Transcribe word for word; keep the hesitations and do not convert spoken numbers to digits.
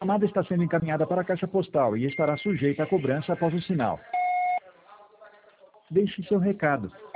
chamada está sendo encaminhada para a caixa postal e estará sujeita a cobrança após o sinal. Deixe seu recado.